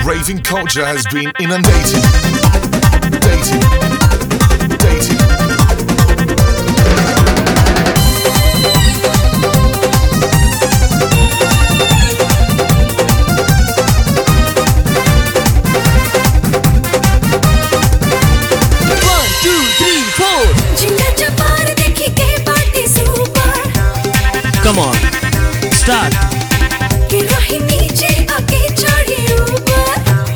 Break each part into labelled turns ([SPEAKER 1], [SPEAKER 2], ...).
[SPEAKER 1] raving culture has been inundated. Dated.
[SPEAKER 2] Come on, start.
[SPEAKER 3] कि रही नीचे आके चढ़ी ऊपर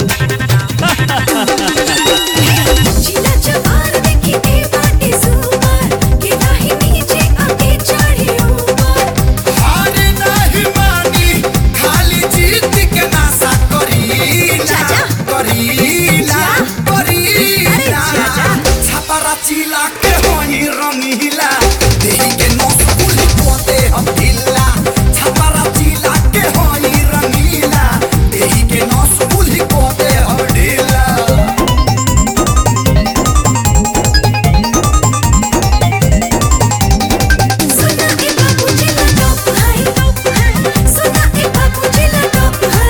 [SPEAKER 3] जिला जवान देखी के बाटे सुपर कि रही नीचे आके चढ़ी ऊपर
[SPEAKER 4] हार नहीं मानी खाली जीत के नासा करीला छपरा चिला के होई रंगीला देही के नस पुली पोते हम ढीला छपरा चिला के होई रंगीला देही के नस पुली पोते हम ढीला
[SPEAKER 3] सुना के बाबू जिला टॉप है सुना के बाबू जिला टॉप है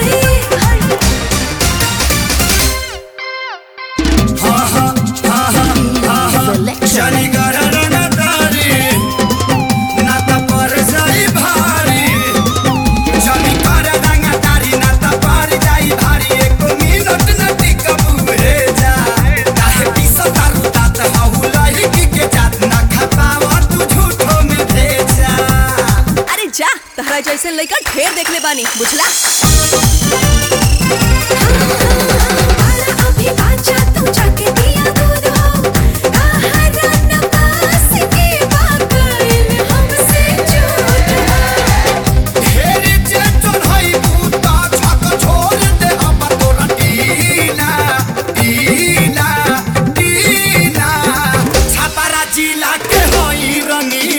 [SPEAKER 4] शनि गररन तारी नाता पर जाई भारी शनि गररन तारी नाता पर जाई भारी एक मिनट न टिकबू रे जा काहे पिसो तारू तात हहुलाई के जात ना खपावा तू झूठो में भेजा
[SPEAKER 5] अरे जा तहरा जैसे लइका ढेर देखले बानी बुझला
[SPEAKER 3] अभी बाजा तू जाके दिया दूध हो आहारन पास के बाकल हमसे झूठ
[SPEAKER 4] ढेर चेतन हई बूता छक छोड़ दे हम तोरा टीला छपरा जिला के हई रंगी